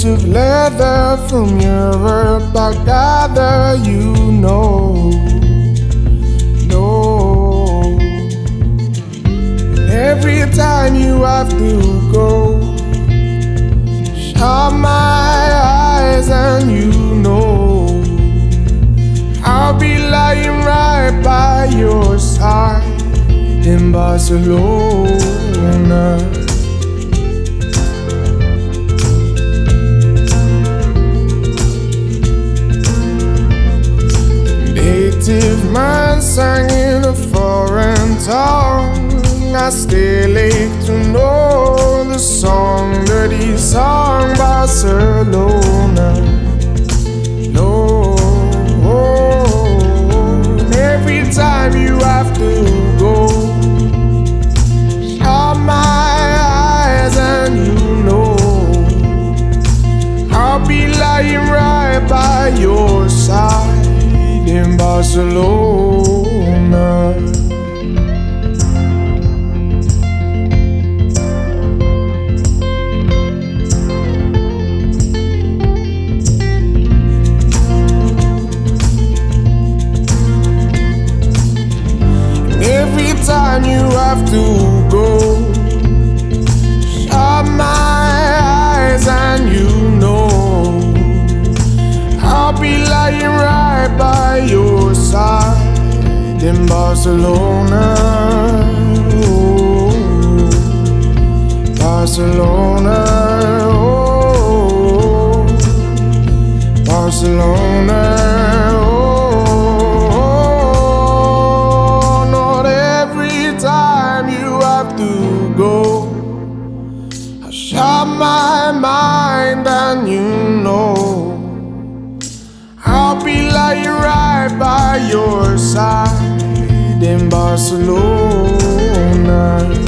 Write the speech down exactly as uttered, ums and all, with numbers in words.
bits of leather from Europe I gather you know, no. And every time you have to go, shut my eyes and you know I'll be lying right by your side in Barcelona. Native man sang in a foreign tongue. I still ache to know the song that he sung, Barcelona. No, and every time you have to go, shut my eyes and you know I'll be lying right by your side in Barcelona. Every time you have to go, shut my eyes and you know I'll be lying right by your side in Barcelona. Oh, Barcelona, oh, Barcelona. Go, I shut my mind and you know I'll be lying right by your side in Barcelona.